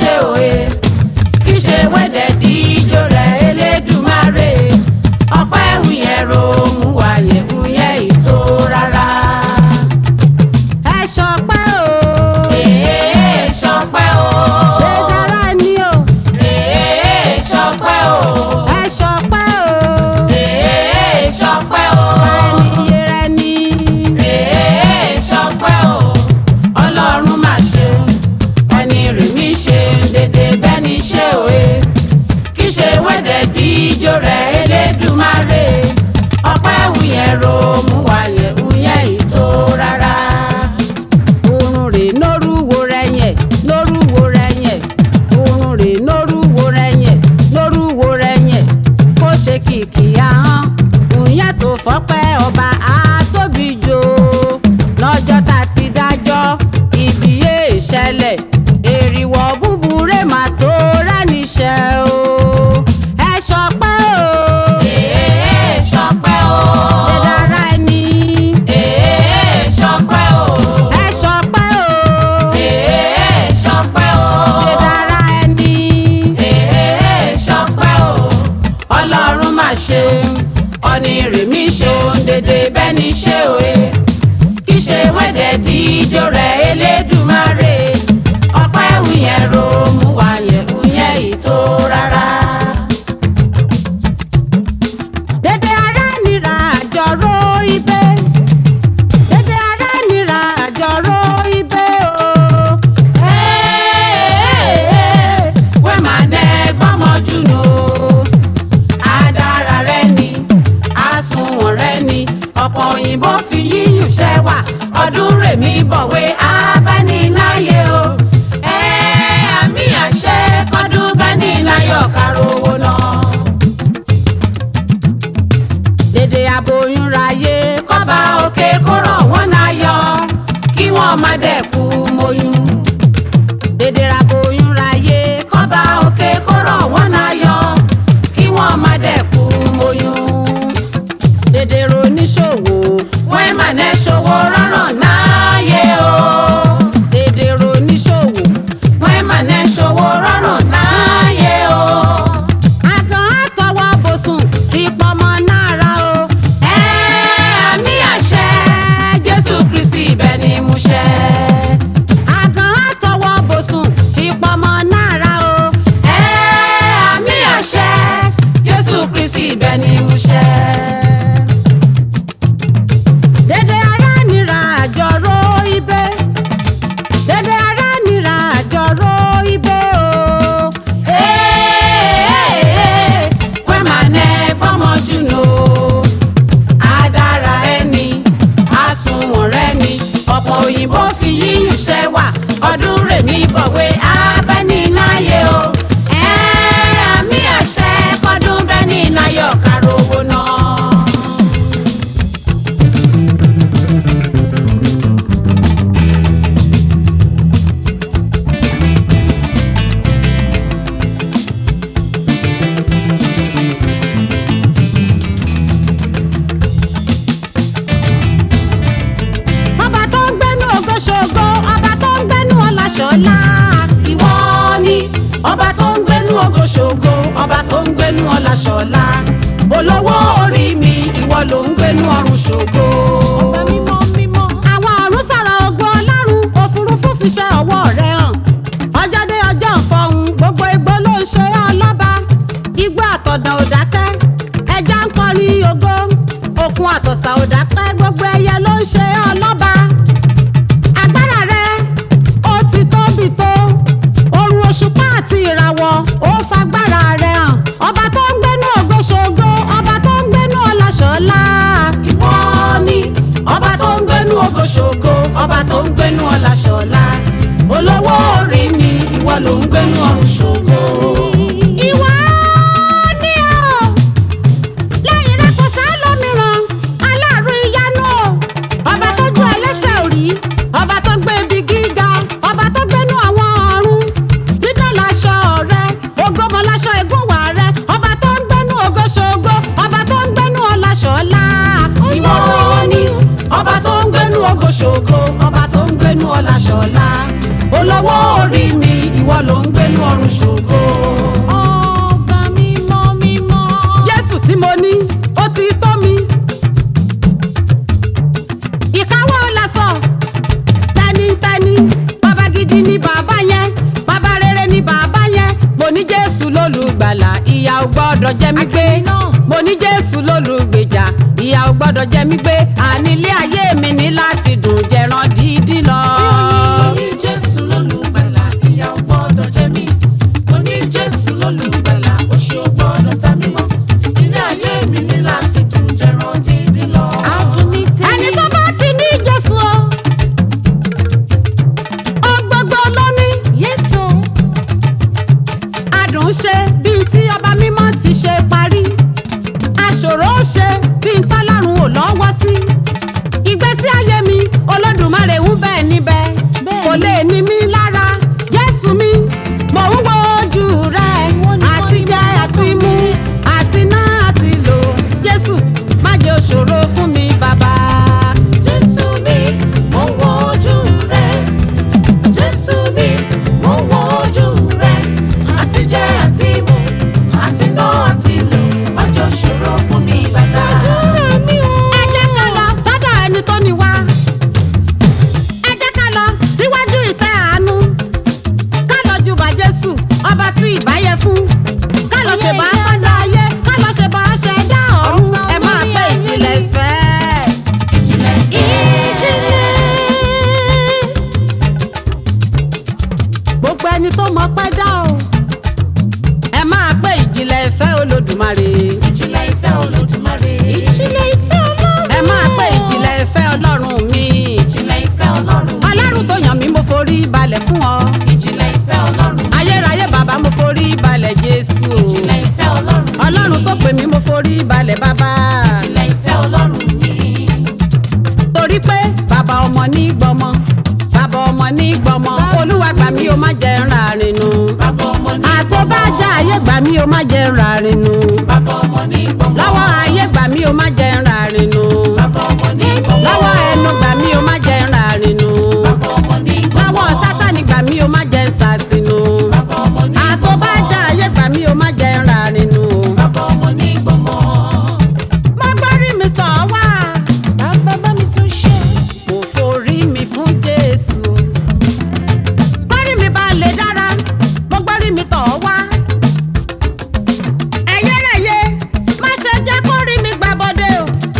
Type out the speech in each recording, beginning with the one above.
ṣe òye kì í ṣe wẹ́dẹ̀ díjó rẹ̀ Elédùmarè ọpẹ́ wúyẹn ro mú wáyé wúyẹn ìtó rárá. ẹ ṣọpẹ́ o. ṣọpẹ́ o. Gbẹ̀dára ni o. ṣọpẹ́ o. ẹ ṣọpẹ́ o. ṣọpẹ́ o. ẹni iye rẹ ni. ṣọpẹ́ o. Ọlọ́run mà ṣe ẹni rì mí ṣe dédé bẹ́ẹ̀ ni ṣe òye kì í ṣe wẹ́dẹ̀ díjó rẹ̀ Elédùmarè ọpẹ́ wúyẹn ro mú wáyé wúyẹn ìtó rárá. Oorun rè lórúwo rẹ yẹn lórúwo rẹ yẹn oorun rè lórúwo rẹ yẹn lórúwo rẹ yẹn kó ṣe kìkì ahọ́n òyìn tó fọ́pẹ́ ọba àtóbi jò lọ́jọ́ tá a ti dájọ́ ibi yé ìṣẹ̀lẹ̀ èrìwọ̀ búburú mà tó ráníṣẹ́ o ẹ ṣọpẹ́ o. ṣọpẹ́ o. Gbẹ̀dára ni. ṣọpẹ́ o. ẹ ṣọpẹ́ o. ṣọpẹ́ o. Gbẹ̀dára ẹni. ṣọpẹ́ o. Ọlọ́run mà ṣe ọ̀nì rèmí ṣe òun dédé bẹ́ẹ̀ ni ṣe òye kì í ṣe wẹ́dẹ̀ díjó rẹ̀ Elédùmarè ọpẹ́ wúyẹn ro mú wáyé wúyẹn ìtó rárá. Dédé ará nira àjọrò ibẹ̀. Dédé ará nira àjọrò ibẹ̀ o. wẹ́ máa nẹ́ gbọ́mọjú nù adára rẹ ni àsùnwọ̀n rẹ ni ọ̀pọ̀ òyìnbó fi yíyùn ṣẹ́wà ọdún rèmí bọ̀wé abániláyé o àmì àṣẹ kọ́dún bániláyọ̀ kárò owó náà. Dédé aboyún ráyé Kọ́ba òkè kó rọ̀ wọ́n láyọ̀ kí wọ́n má dẹ̀kú mọ́yún. dédé aboyún ráyé Kọ́ba òkè kó rọ̀ wọ́n láyọ̀ kí wọ́n má dẹ̀kú mọ́yún. dédé roníṣòwò wọ́n mà ní ṣòwò rọrùn láyé o. dédé roníṣòwò wọ́n mà ní ṣòwò rọrùn láyé o. àgàn àtọwọ́ bòsùn ti pọmọ náírà o. àmì àṣẹ Jésù Kristi ibẹ̀ ni mo ṣẹ. àgàn àtọwọ́ bòsùn ti pọmọ náírà o. àmì àṣẹ Jésù Kristi ibẹ̀ ni mo ṣẹ. Dédé ará nira àjọrò ibẹ̀. Dédé ará nira àjọrò ibẹ̀ o. wẹ́ máa nẹ gbọ́mọjú nù adára ẹni àsùnwọ̀n rẹ ni ọ̀pọ̀ òyìnbó fi yíyùn ṣẹ́wà ọdún rèmí bọ̀wé abániláyé o. àmì àṣẹ kọ́dún bániláyọ̀ kárò owó náà. Ọba tó ń gbénú ògo ṣògo, ọba tó ń gbénú ọlá ṣọlá. Ìwọ ni ọba tó ń gbénú ògo ṣògo ọba tó ń gbénú ọlá ṣọlá olówó orí mi ìwọ ló ń gbénú ọrùn ṣògo. Àwọn ọ̀run sọ̀rọ̀ ògo Ọlọ́run, òfurufú fi ṣe ọwọ́ rẹ̀ hàn. Ọjọ́ dé ọjọ́ ìfọ̀hún, gbogbo igbó ló ń ṣe ọlọ́ba. Igbó àtọ̀dàn ò dákẹ́, ẹja ń kọrin ògo. Òkun àtọ̀sà ò dákẹ́, gbogbo ẹyẹ ló ń ṣe ọlọ́ba. Agbára rẹ̀ ó ti tóbi tó. Òrùn òṣùpá àti ìràwọ̀ ó fagbára rẹ̀ hàn. Ọba tó ń gbénú ògo ṣògo, ọba tó ń gbénú ọlá ṣọlá. Ìwọ ni ọba tó ń gbénú ògo ṣògo ọba tó ń gbénú ọlá ṣọlá olówó orí mi ìwọ ló ń gbénú ọrùn ṣògo. Ìwọ ni o, lẹ́yìn rẹ̀ kò sẹ́lòmíràn, aláàrú ìyanu o. Ọba tó ju ẹlẹ́ṣẹ̀ orí, ọba tó gbé ibi gíga, ọba tó gbénú àwọn ọ̀run. Dídán laṣọ rẹ̀, ògo mọ laṣọ ìgúnwà rẹ̀, ọba tó ń gbénú ògo ṣògo, ọba tó ń gbénú ọlá ṣọlá. Ìwọ ni ọba tó ń gbénú ògo ṣògo ọba tó ń gbénú ọlá ṣọlá olówó orí mi ìwọ ló ń gbénú ò gbọ́dọ̀ jẹ mí gbé mo ní Jésù lólùgbèjà ìyà ò gbọ́dọ̀ jẹ mí gbé àní ilé ayé mi ní láti dùn jẹran dídí lọ. mo ní Jésù lólùgbàlà ìyà ò gbọ́dọ̀ jẹ mí mo ní Jésù lólùgbàlà òṣì ò gbọ́dọ̀ ta mí mọ́ ilé ayé mi ní láti dùn jẹran dídí lọ. ẹni tó bá ti ní Jésù ó gbogbo ló ní adùn ṣe bíi tí ọba mímọ́ ti ṣe parí aṣòro ṣe bíi tọ́lọ́run ò lọ́wọ́ sí ìgbésí ayé mi Olódùmarè ń bẹ níbẹ̀ kò lè ní mí lára Jésù mi mò ń wo ojú rẹ àti jẹ àti mu àti ná àti lò Jésù má jẹ́ òṣòro fún mi bàbá. Jésù mi mo ń wo ojú rẹ Jésù mi mo ń wo ojú rẹ àti jẹ àti mu àti ná àti lò má jẹ́ òṣòro fún mi bàbá. ẹ jẹ́ ká lọ sọ́dọ̀ ẹni tó ní wá ẹ jẹ́ ká lọ síwájú ìtẹ́ àánú ká lọ júbà Jésù ọba tí ìbáyẹ fún ká lọ ṣèbá kọ́dọ̀ ayé ká lọ ṣèbá ṣẹ̀dá ọ̀run ẹ máa pé ìjìnlẹ̀ ìfẹ́. gbogbo ẹni tó mọ pẹ́ dá o ẹ máa pé ìjìnlẹ̀ ìfẹ́ Olódùmarè. ìjìnlẹ̀ ìfẹ́ Olódùmarè. ìjìnlẹ̀ ìfẹ́ Ọlọ́run. ẹ máa pé ìjìnlẹ̀ ìfẹ́ Ọlọ́run mi. ìjìnlẹ̀ ìfẹ́ Ọlọ́run. Ọlọ́run tó yàn mí mo forí balẹ̀ fún ọ. ìjìnlẹ̀ ìfẹ́ Ọlọ́run. ayérayé bàbá mo forí balẹ̀ Jésù. ìjìnlẹ̀ ìfẹ́ Ọlọ́run. Ọlọ́run tó pè mí mo forí balẹ̀ bàbá. ìjìnlẹ̀ ìfẹ́ Ọlọ́run mi. torí pé bàbá ọmọ ní gbọmọ bàbá ọmọ ní gbọmọ Olúwa gbà mí o má jẹ́ ń ràrin nù. bàbá ọmọ ní gbọmọ. àtọ́bàjá ayé gbà mí o má jẹ́ ń ràrin nù. bàbá ọmọ ní gbọmọ. lọ́wọ́ ayé gbà mí o má jẹ́ ń ràrin nù. bàbá ọmọ ní gbọmọ. lọ́wọ́ ẹnu gbà mí o má jẹ́ ń ràrin nù. bàbá ọmọ ní gbọmọ. lọ́wọ́ Sátánì gbà mí o má jẹ́ ń sàsìnù. bàbá ọmọ ní gbọmọ. àtọ́bàjá ayé gbà mí o má jẹ́ ń ràrin nù. bàbá ọmọ ní gbọmọ. má gbórí mi tọ̀ wá. bàbá mi tún ṣe. mo forí mi fún Jésù. gbórí mi bá lè dára mo gbórí mi tọ̀ wá. ẹ̀yẹ́rẹ̀yẹ má ṣe jẹ́ kó rí mi gbàbọ̀dé o.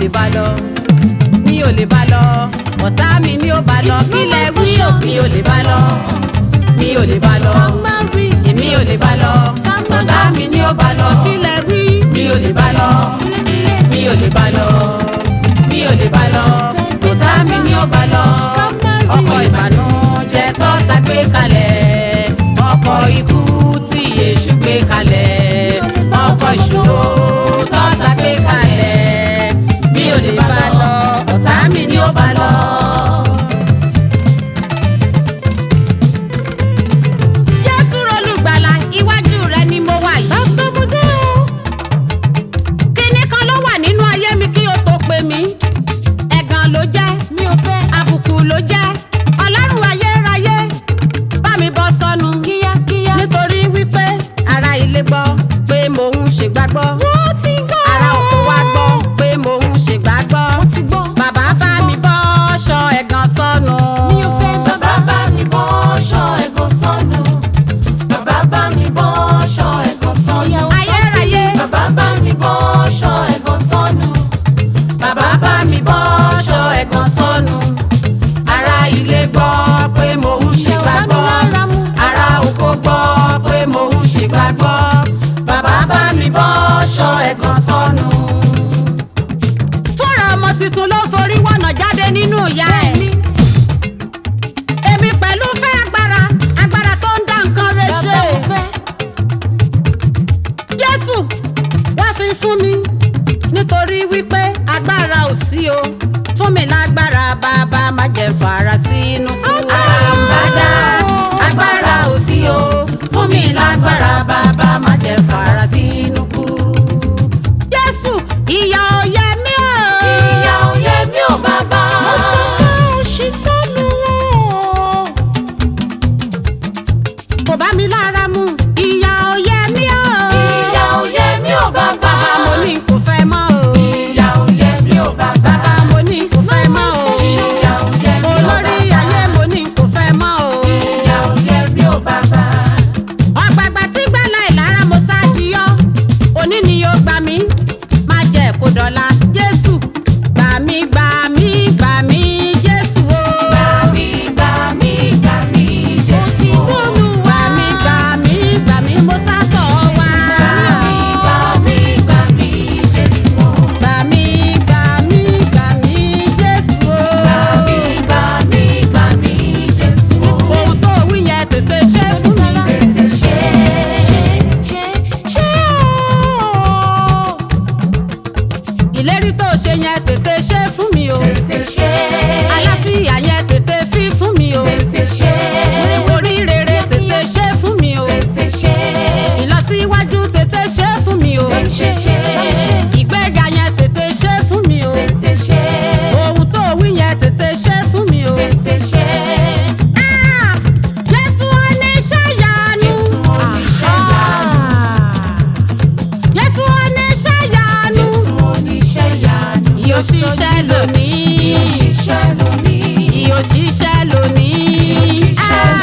lè bá lọ mi ò lè bá lọ ọ̀tá mi ni ó bá lọ kílẹ̀ wí ò mi ò lè bá lọ mi ò lè bá lọ èmi ò lè bá lọ ọ̀tá mi ni ó bá lọ kílẹ̀ wí mi ò lè bá lọ mi ò lè bá lọ mi ò lè bá lọ ọ̀tá mi ni ó bá lọ ọkọ̀ ìbànújẹ́ tọ́ta gbé kalẹ̀ ọkọ̀ ikú tí èṣù gbé kalẹ̀ ọkọ̀ ìṣòro tọ́ta gbé kalẹ̀ mi ò lè bá lọ ọ̀tá mi ni ó bá lọ. Jésù olùgbàlà iwájú rẹ ni mo wà yìí. Bàbámọ́dé o. Kinní kan ló wà nínú ayé mi kí o tó pè mí. Ẹ̀gàn ló jẹ́, Mi ò fẹ́. àbùkù ló jẹ́. Ọlọ́run ayérayé bá mi bọ́ sọnù. Kíákíá. Nítorí wípé ará ilé gbọ́ pé mò ń ṣègbàgbọ́. Wọ́n ti gbọ́. Ará oko wa gbọ́ pé mò ń ṣègbàgbọ́. Wọ́n ti gbọ́. Bàbá bá mi bọ́ ṣọ ẹ̀gàn sọnù. Mi ò fẹ́. Bàbá bá mi bọ́ ṣọ ẹ̀gàn sọnù. Bàbá bá mi bọ́ ṣọ ẹ̀gàn sọnù. Ayérayé Bàbá bá mi bọ́ ṣọ ẹ̀gàn sọnù. bàbá bá mi bọ́ ṣọ ẹ̀gàn sọnù. Ará ilé gbọ́ pé mò ń ṣègbàgbọ́. Ará oko gbọ́ pé mò ń ṣègbàgbọ́. Bàbá bá mi bọ́ ṣọ ẹ̀gàn sọnù. Fúnra ọmọ tuntun ló forí wọ̀nà jáde nínú ìyá ẹ̀. Èmi pẹ̀lú fẹ́ agbára, agbára tó ń dá nǹkan rẹ̀ ṣe. Bàbá mo fẹ́. Jésù wá fi fún mi nítorí wípé agbára ò sí o fún mi lágbára bàbá má jẹ́ fara sínú kú. Àràǹbádá agbára ò sí o fún mi lágbára bàbá má jẹ́ fara sínú kú. Jésù ìyà ò yẹ mí o. Ìyà ò yẹ mí ò bàbá. Mo ti ká òṣì sọ́nù o. Kò bá mi lára mu ìyà ò yẹ mí o. Ìyà ò yẹ mí ò bàbá. Bàbá mo ní kò fẹ́ mọ́ o. Ìyà ò yẹ mí ò bàbá. Bàbá mo ní kò fẹ́ mọ́ o. Ìyà ò yẹ mí ò bàbá. Olórí ayé mo ní kò fẹ́ mọ́ o. Ìyà ò yẹ mí ò bàbá. Ọ̀gbàgbà tí gbàlà ìlara mo ṣáàdìyọ òní ni yóò gbà mí má jẹ́ kó dọ̀la Jésù gbà mí gbà mí gbà mí Jésù o. Gbà mí, gbà mí, gbà mí, Jésù. Gbà mí gbà mí gbà mí mo sátọ̀ wá. Gbà mí, gbà mí, gbà mí, Jésù. Gbà mí gbà mí gbà mí Jésù o. Gbà mí, gbà mí, gbà mí, Jésù. Ohun tó wí yẹn tètè ṣe fún mi. Tètè ṣe o. Ìlérí tó ṣe yẹn tètè ṣe fún mi o. Tètè ṣe. Àlàáfíà yẹn tètè fi fún mi o. Tètè ṣe. Orí rere tètè ṣe fún mi o. Tètè ṣe. Ìlọsíwájú tètè ṣe fún mi o. Tètè ṣe. Ìgbéga yẹn tètè ṣe fún mi o. Tètè ṣe. Ohun tó wí yẹn tètè ṣe fún mi o. Tètè ṣe. Ah! Jésù oníṣẹ́ ìyanu. Jésù oníṣẹ́ ìyanu. Jésù oníṣẹ́ ìyanu. Jésù oníṣẹ́ ìyanu. Yóò ṣiṣẹ́ lónìí. Yóò ṣiṣẹ́ lónìí. Yóò ṣiṣẹ́ lónìí. Yóò ṣiṣẹ́